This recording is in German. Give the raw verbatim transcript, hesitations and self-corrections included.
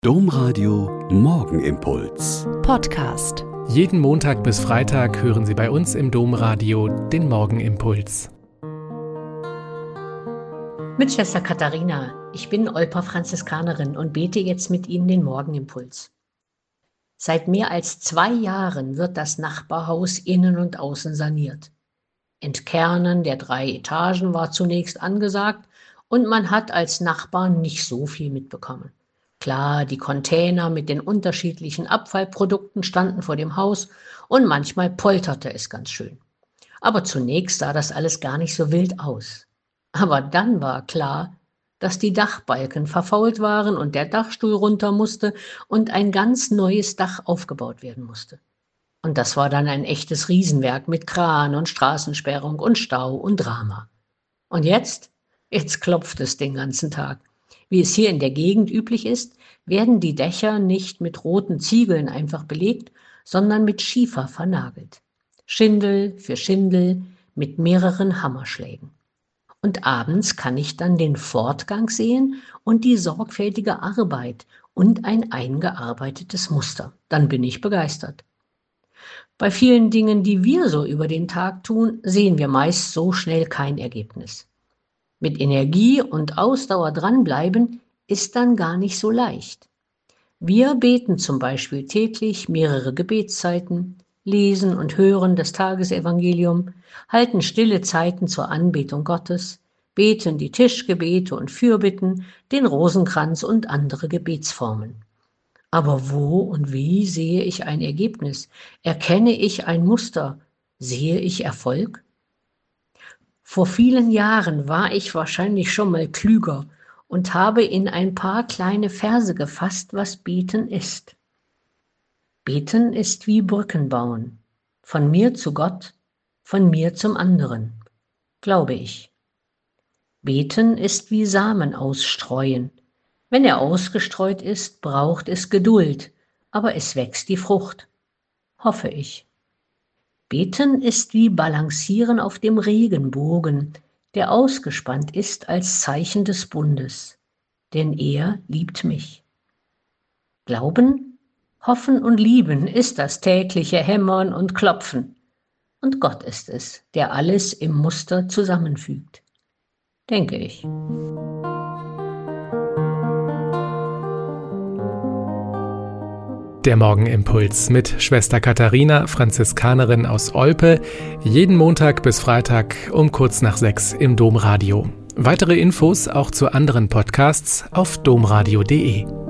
Domradio Morgenimpuls. Podcast. Jeden Montag bis Freitag hören Sie bei uns im Domradio den Morgenimpuls. Mit Schwester Katharina. Ich bin Olper Franziskanerin und bete jetzt mit Ihnen den Morgenimpuls. Seit mehr als zwei Jahren wird das Nachbarhaus innen und außen saniert. Entkernen der drei Etagen war zunächst angesagt und man hat als Nachbar nicht so viel mitbekommen. Klar, die Container mit den unterschiedlichen Abfallprodukten standen vor dem Haus und manchmal polterte es ganz schön. Aber zunächst sah das alles gar nicht so wild aus. Aber dann war klar, dass die Dachbalken verfault waren und der Dachstuhl runter musste und ein ganz neues Dach aufgebaut werden musste. Und das war dann ein echtes Riesenwerk mit Kran und Straßensperrung und Stau und Drama. Und jetzt? Jetzt klopft es den ganzen Tag. Wie es hier in der Gegend üblich ist, werden die Dächer nicht mit roten Ziegeln einfach belegt, sondern mit Schiefer vernagelt. Schindel für Schindel mit mehreren Hammerschlägen. Und abends kann ich dann den Fortgang sehen und die sorgfältige Arbeit und ein eingearbeitetes Muster. Dann bin ich begeistert. Bei vielen Dingen, die wir so über den Tag tun, sehen wir meist so schnell kein Ergebnis. Mit Energie und Ausdauer dranbleiben ist dann gar nicht so leicht. Wir beten zum Beispiel täglich mehrere Gebetszeiten, lesen und hören das Tagesevangelium, halten stille Zeiten zur Anbetung Gottes, beten die Tischgebete und Fürbitten, den Rosenkranz und andere Gebetsformen. Aber wo und wie sehe ich ein Ergebnis? Erkenne ich ein Muster? Sehe ich Erfolg? Vor vielen Jahren war ich wahrscheinlich schon mal klüger und habe in ein paar kleine Verse gefasst, was Beten ist. Beten ist wie Brücken bauen, von mir zu Gott, von mir zum anderen, glaube ich. Beten ist wie Samen ausstreuen. Wenn er ausgestreut ist, braucht es Geduld, aber es wächst die Frucht, hoffe ich. Beten ist wie Balancieren auf dem Regenbogen, der ausgespannt ist als Zeichen des Bundes, denn er liebt mich. Glauben, hoffen und lieben ist das tägliche Hämmern und Klopfen. Und Gott ist es, der alles im Muster zusammenfügt, denke ich. Der Morgenimpuls mit Schwester Katharina, Franziskanerin aus Olpe, jeden Montag bis Freitag um kurz nach sechs im Domradio. Weitere Infos auch zu anderen Podcasts auf domradio punkt de.